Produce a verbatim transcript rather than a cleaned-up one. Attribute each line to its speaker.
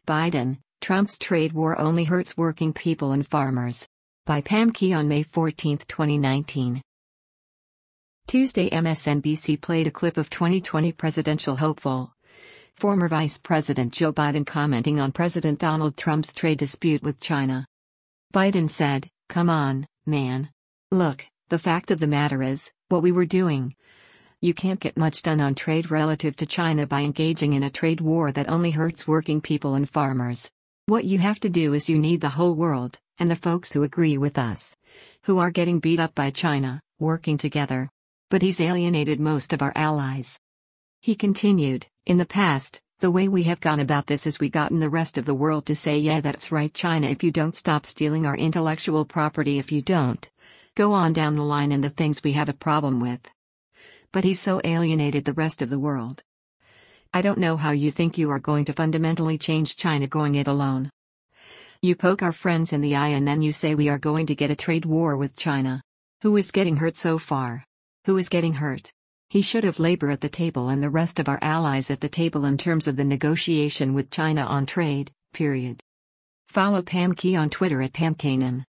Speaker 1: Biden, Trump's trade war only hurts working people and farmers. By Pam Key on May fourteenth, twenty nineteen. Tuesday, M S N B C played a clip of twenty twenty presidential hopeful, former Vice President Joe Biden commenting on President Donald Trump's trade dispute with China. Biden said, "Come on, man. Look, the fact of the matter is, what we were doing. You can't get much done on trade relative to China by engaging in a trade war that only hurts working people and farmers. What you have to do is you need the whole world, and the folks who agree with us, who are getting beat up by China, working together." But he's alienated most of our allies. He continued, "In the past, the way we have gone about this is we gotten the rest of the world to say, yeah, that's right, China, if you don't stop stealing our intellectual property, if you don't go on down the line and the things we have a problem with." But he's so alienated the rest of the world. I don't know how you think you are going to fundamentally change China going it alone. You poke our friends in the eye and then you say we are going to get a trade war with China. Who is getting hurt so far? Who is getting hurt? He should have Labor at the table and the rest of our allies at the table in terms of the negotiation with China on trade, period. Follow Pam Key on Twitter at Pam Kanan.